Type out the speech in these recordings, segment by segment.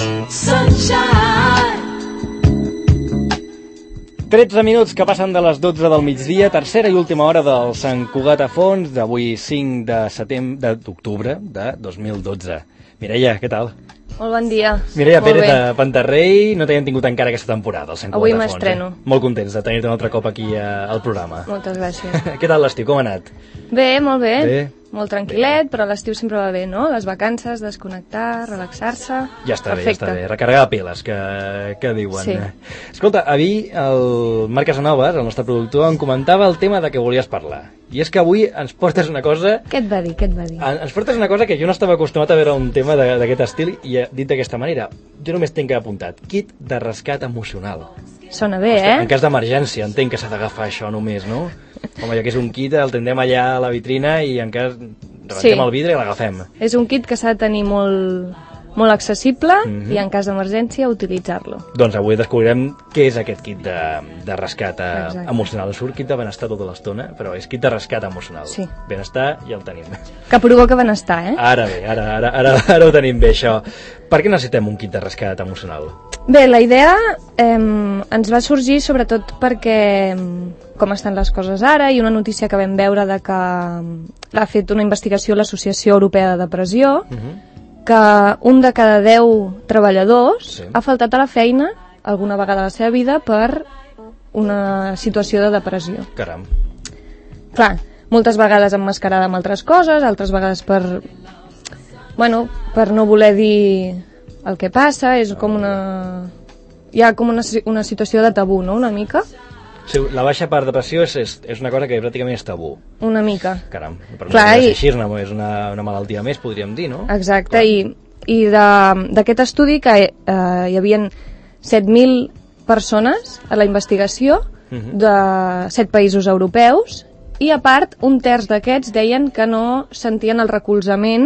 Sunshine. 13 minuts que passen de les 12 del migdia, tercera i última hora del Sant Cugat a Fons, d'avui 5 d'octubre de 2012. Mireia, què tal? Molt bon dia. Mireia Pérez de Pantarrei, no t'havíem tingut encara aquesta temporada al Sant Cugat a Fons. Avui m'estreno. Molt contents de tenir-te un altre cop aquí al programa. Moltes gràcies. Què tal l'estiu, com ha anat? Bé, molt bé. Bé. Molt tranquil·let, però l'estiu sempre va bé, no? Les vacances, desconnectar, relaxar-se... Ja està bé, perfecte. ja està bé. Recarregar piles, que diuen. Sí. Escolta, avui el Marc Casanovas, el nostre productor, em comentava el tema de què volies parlar. I és que avui ens portes una cosa... Què et va dir? Ens portes una cosa que jo no estava acostumat a veure un tema d'aquest estil i dit d'aquesta manera. Jo només tinc apuntat. Kit de rescat emocional. Sona bé, En cas d'emergència, entenc que s'ha d'agafar això només, no? Home, ja que és un kit, el tindrem allà a la vitrina i en cas rebentem el vidre i l'agafem. És un kit que s'ha de tenir molt accessible i en cas d'emergència utilitzar-lo. Doncs avui descobrirem què és aquest kit de rescat emocional. Surt kit de benestar tota l'estona, però és kit de rescat emocional. Sí. Benestar ja el tenim. Que provoca benestar, eh? Ara bé, ara ho tenim bé, això. Per què necessitem un kit de rescat emocional? Bé, la idea ens va sorgir sobretot perquè com estan les coses ara i una notícia que vam veure de que l'ha fet una investigació l'Associació Europea de Depressió, que un de cada 10 treballadors ha faltat a la feina alguna vegada a la seva vida per una situació de depressió. Caram. Clar, moltes vegades emmascarada amb altres coses, altres vegades per no voler dir el que passa, és com hi ha com una situació de tabú, no?, una mica. Sí, la baixa per depressió és una cosa que pràcticament és tabú. Una mica. Caram, però no és així, és una malaltia més, podríem dir, no? Exacte, i d'aquest estudi que hi havia 7.000 persones a la investigació de 7 països europeus i a part un terç d'aquests deien que no sentien el recolzament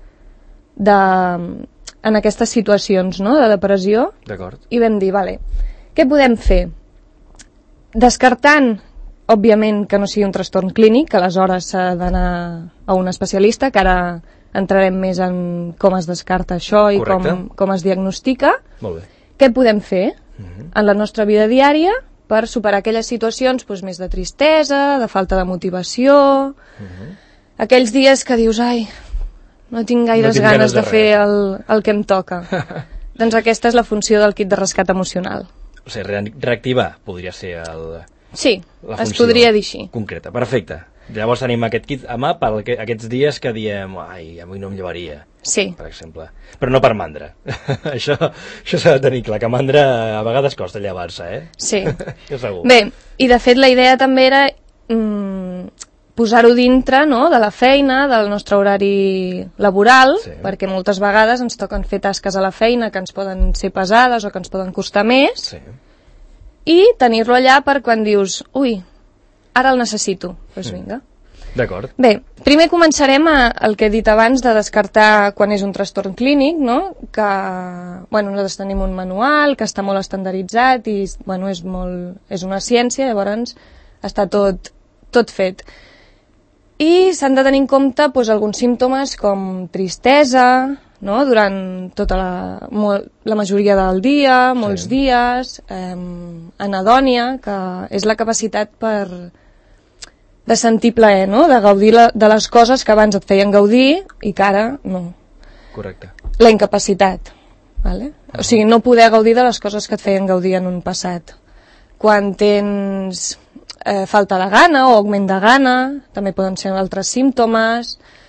en aquestes situacions, no?, de depressió. D'acord. I vam dir, vale, què podem fer? Descartant, òbviament, que no sigui un trastorn clínic, que aleshores s'ha d'anar a un especialista, que ara entrarem més en com es descarta això i com es diagnostica. Molt bé. Què podem fer en la nostra vida diària per superar aquelles situacions més de tristesa, de falta de motivació, aquells dies que dius, ai, no tinc gaires ganes de fer el que em toca. Doncs aquesta és la funció del kit de rescat emocional. O sigui, reactivar podria ser la es podria dir així. Concreta, perfecte. Llavors tenim aquest kit a mà per aquests dies que diem, ai, avui no em llevaria, per exemple. Però no per mandra. Això s'ha de tenir clar, que mandra a vegades costa llevar-se, eh? Sí. Això segur. Bé, i de fet la idea també era posar-ho dintre, no?, de la feina, del nostre horari laboral, perquè moltes vegades ens toquen fer tasques a la feina que ens poden ser pesades o que ens poden costar més, i tenir-lo allà per quan dius, ui, ara el necessito, doncs vinga. D'acord. Bé, primer començarem el que he dit abans de descartar quan és un trastorn clínic, no?, que nosaltres tenim un manual que està molt estandarditzat i és una ciència, llavors està tot fet. I s'han de tenir en compte alguns símptomes com tristesa, no?, durant tota la majoria del dia, molts dies, anhedònia, que és la capacitat de sentir plaer, no?, de gaudir de les coses que abans et feien gaudir i que ara no. Correcte. La incapacitat, vale? O sigui, no poder gaudir de les coses que et feien gaudir en un passat. Quan tens falta de gana o augment de gana, també poden ser altres símptomes.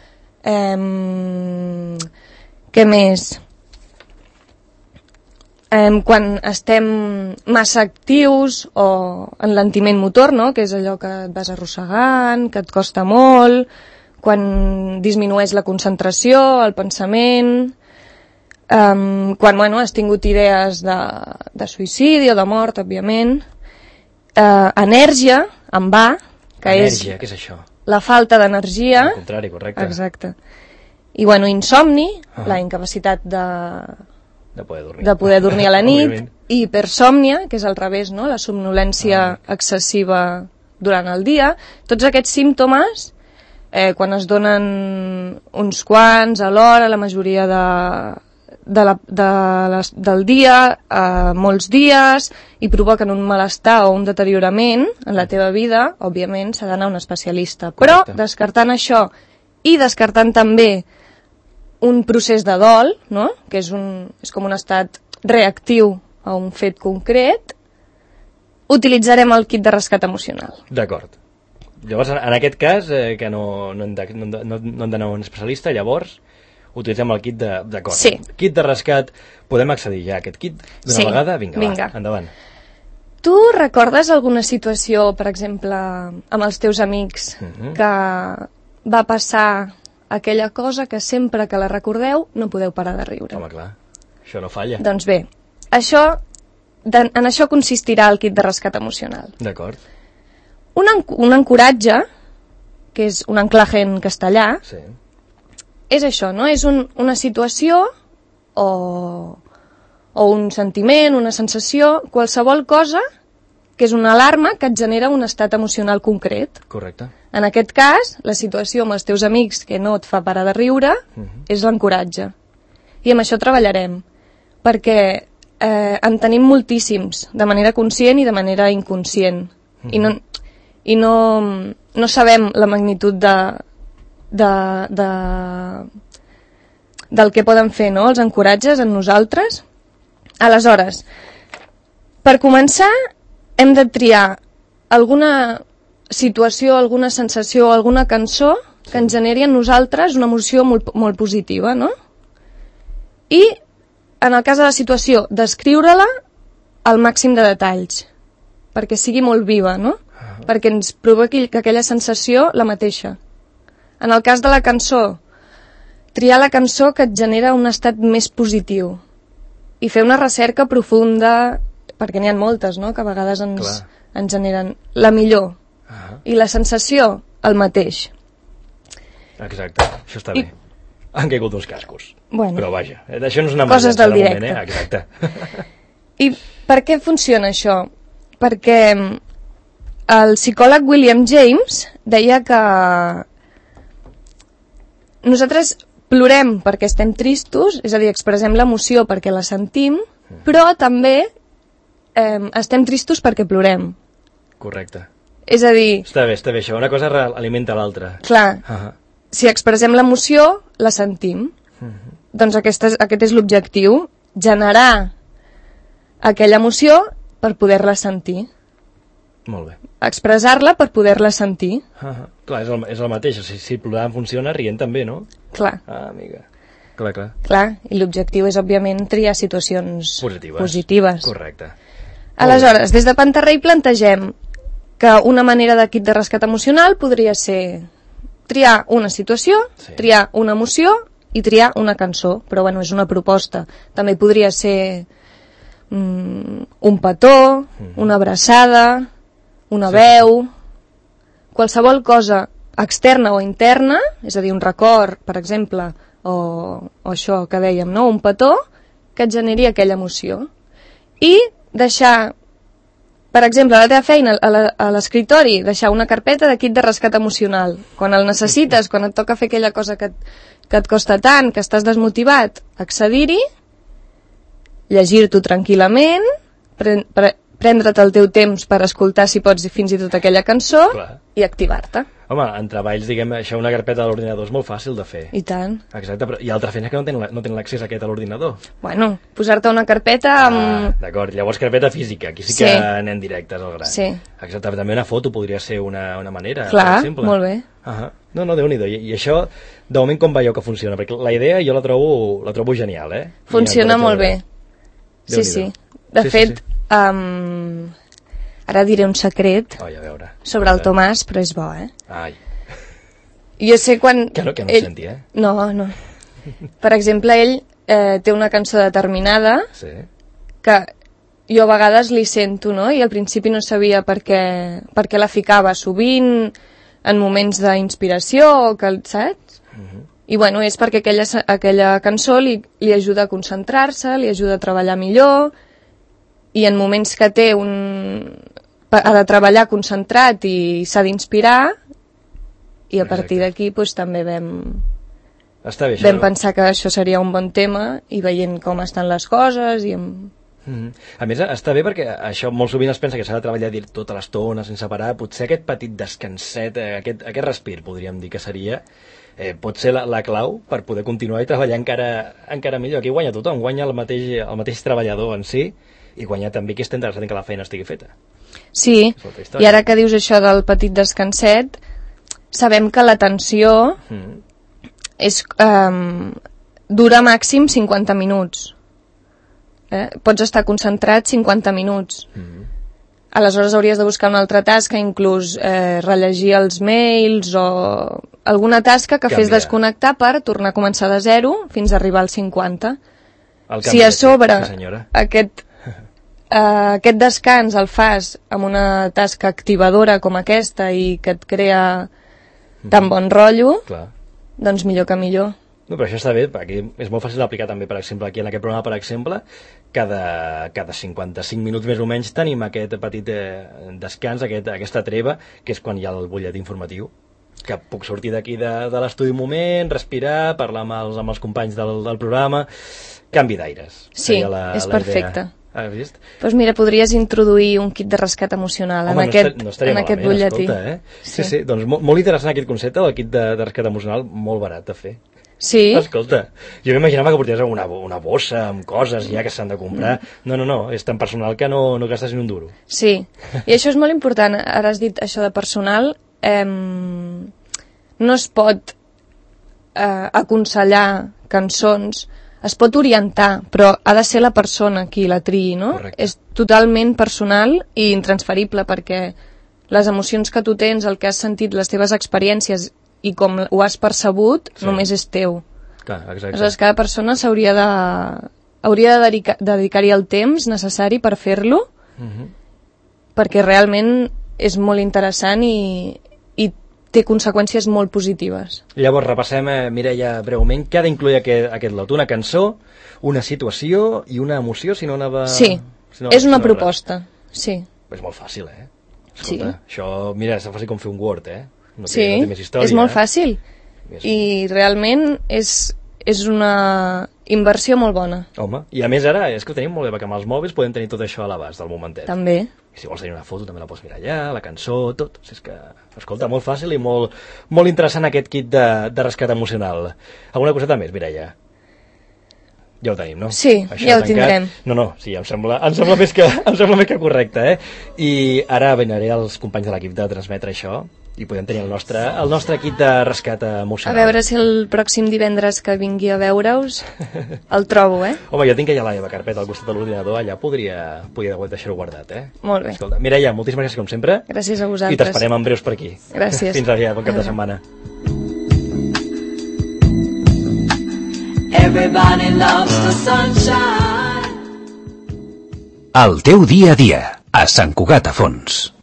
Què més? Quan estem massa actius o enlentiment motor, no?, que és allò que et vas arrossegant, que et costa molt, quan disminueix la concentració, el pensament, quan has tingut idees de suïcidi o de mort, òbviament. Enèrgia, en va, que energia, què és això? La falta d'energia. Al contrari, correcte. Exacte. I insomni, la incapacitat de poder dormir a la nit, i hipersòmnia, que és al revés, no?, la somnolència excessiva durant el dia. Tots aquests símptomes, quan es donen uns quants a l'hora, la majoria del dia a molts dies i provoquen un malestar o un deteriorament en la teva vida, òbviament s'ha d'anar a un especialista. Però descartant això i descartant també un procés de dol, no? Que és com un estat reactiu a un fet concret, utilitzarem el kit de rescat emocional. D'acord. Llavors, en aquest cas, que no hem d'anar a un especialista, llavors utilitzem el kit d'acord. Sí. Kit de rescat, podem accedir ja a aquest kit d'una vegada? Vinga, va, endavant. Tu recordes alguna situació, per exemple, amb els teus amics, que va passar aquella cosa que sempre que la recordeu no podeu parar de riure? Home, clar, això no falla. Doncs bé, en això consistirà el kit de rescat emocional. D'acord. Un ancoratge, que és un anclaje en castellà, sí. És això, no? És una situació o un sentiment, una sensació, qualsevol cosa que és una alarma que et genera un estat emocional concret. Correcte. En aquest cas, la situació amb els teus amics que no et fa parar de riure és l'ancoratge. I amb això treballarem, perquè en tenim moltíssims, de manera conscient i de manera inconscient. I no sabem la magnitud del que poden fer, no? Els ancoratges en nosaltres. Aleshores, per començar, hem de triar alguna situació, alguna sensació, alguna cançó que ens generi en nosaltres una emoció molt, molt positiva, no? I, en el cas de la situació, descriure-la al màxim de detalls, perquè sigui molt viva, no? Perquè ens provoqui aquella sensació la mateixa. En el cas de la cançó, triar la cançó que et genera un estat més positiu i fer una recerca profunda, perquè n'hi ha moltes, no?, que a vegades ens generen la millor. I la sensació, el mateix. Exacte, això està bé. Han caigut uns cascos. Bueno, però vaja, això no és una coses del directe. Moment, exacte. I per què funciona això? Perquè el psicòleg William James deia que nosaltres plorem perquè estem tristos, és a dir, expressem l'emoció perquè la sentim, però també estem tristos perquè plorem. Correcte. És a dir... Està bé, això. Una cosa alimenta l'altra. Clar, si expressem l'emoció, la sentim. Doncs aquest és l'objectiu, generar aquella emoció per poder-la sentir. Molt bé. Expressar-la per poder-la sentir. Clar, és el mateix. Si plorant funciona, rient també, no? Clar. Amiga. Clar. Clar, i l'objectiu és, òbviament, triar situacions positives. Correcte. Aleshores, des de Pantarrey plantegem que una manera de kit de rescat emocional podria ser triar una situació, triar una emoció i triar una cançó, però bueno, és una proposta. També podria ser un petó, una abraçada, una veu, qualsevol cosa externa o interna, és a dir, un record, per exemple, o això que dèiem, no? Un petó que et generi aquella emoció. I deixar, per exemple, a la teva feina, a l'escriptori, deixar una carpeta de kit de rescat emocional. Quan el necessites, quan et toca fer aquella cosa que et costa tant, que estàs desmotivat, accedir-hi, llegir-t'ho tranquil·lament, prendre't el teu temps per escoltar, si pots, fins i tot aquella cançó, i activar-te. Home, en treballs, diguem, això una carpeta a l'ordinador és molt fàcil de fer. I tant. Exacte, però hi ha altra feina que no tenen l'accés aquest a l'ordinador. Bueno, posar-te una carpeta amb... D'acord, llavors carpeta física, aquí sí que anem directes al gran. Sí. Exacte, també una foto podria ser una manera, clar, per exemple. Molt bé. No, Déu-n'hi-do. I això, de moment, com veieu que funciona? Perquè la idea jo la trobo genial, Funciona molt bé. Sí. De fet, ara diré un secret sobre el Tomàs, però és bo, Ai. Jo sé quan... Que no ho senti, No. Per exemple, ell té una cançó determinada que jo a vegades li sento, no? I al principi no sabia per què la ficava sovint en moments d'inspiració, saps? I bueno, és perquè aquella cançó li ajuda a concentrar-se, li ajuda a treballar millor, i en moments que ha de treballar concentrat i s'ha d'inspirar, i a partir d'aquí també vam Està bé, vam pensar que això seria un bon tema i veient com estan les coses i A més, està bé perquè això molt sovint es pensa que s'ha de treballar tota l'estona sense parar. Potser aquest petit descanset, aquest respir, podríem dir que seria, pot ser la clau per poder continuar i treballar encara millor. Aquí guanya tothom, guanya el mateix treballador en si i guanya també qui està interessat en que la feina estigui feta. Sí, i ara que dius això del petit descanset, sabem que l'atenció dura màxim 50 minuts. Pots estar concentrat 50 minuts. Aleshores hauries de buscar una altra tasca, inclús rellegir els mails o alguna tasca que fes desconnectar per tornar a començar de zero fins a arribar als 50. Si a sobre aquest descans el fas amb una tasca activadora com aquesta i que et crea tan bon rotllo, doncs millor que millor. No, però això està bé, aquí és molt fàcil d'aplicar també, per exemple, aquí en aquest programa, per exemple, cada 55 minuts més o menys tenim aquest petit descans, aquesta treva, que és quan hi ha el butlletí informatiu, que puc sortir d'aquí de l'estudi un moment, respirar, parlar amb els companys del programa, canvi d'aires. Sí, és perfecte. Has vist? Doncs mira, podries introduir un kit de rescat emocional en aquest butlletí. Escolta, Sí, doncs molt interessant aquest concepte, el kit de rescat emocional, molt barat de fer. Sí. Escolta, jo m'imaginava que portés una bossa amb coses ja que s'han de comprar. No, és tan personal que no gastes ni un duro. Sí, i això és molt important. Ara has dit això de personal. No es pot aconsellar cançons, es pot orientar, però ha de ser la persona qui la triï, no? Correcte. És totalment personal i intransferible, perquè les emocions que tu tens, el que has sentit, les teves experiències i com ho has percebut, només és teu. Clar, exacte. Aleshores, cada persona hauria de dedicar-hi el temps necessari per fer-lo, perquè realment és molt interessant i té conseqüències molt positives. Llavors, repassem, Mireia, breument, què ha d'incloure aquest lot? Una cançó, una situació i una emoció, si no anava... Sí, és una proposta, sí. És molt fàcil, Escolta, sí. Això, mira, és tan fàcil com fer un Word, No té més història, és molt fàcil. I realment és una inversió molt bona. Home, i a més ara, és que ho tenim molt bé, perquè amb els mòbils podem tenir tot això a l'abast del momentet. També. I si vols tenir una foto també la pots mirar allà, la cançó, tot. És que, escolta, molt fàcil i molt interessant aquest kit de rescat emocional. Alguna coseta més, Mireia? Ja ho tenim, no? Sí, això ja ho tindrem. No, sí, em sembla més que correcte, I ara venaré als companys de l'equip de transmetre això i podem tenir el nostre kit de rescat emocional. A veure si el pròxim divendres que vingui a veure-us el trobo, Home, jo tinc allà la meva carpeta al costat de l'ordinador, allà podria deixar-ho guardat, Molt bé. Escolta, Mireia, moltíssimes gràcies com sempre. Gràcies a vosaltres. I t'esperem en breus per aquí. Gràcies. Fins aviat, bon cap de setmana. Everybody loves the sunshine. El teu dia a dia, a Sant Cugat a Fons.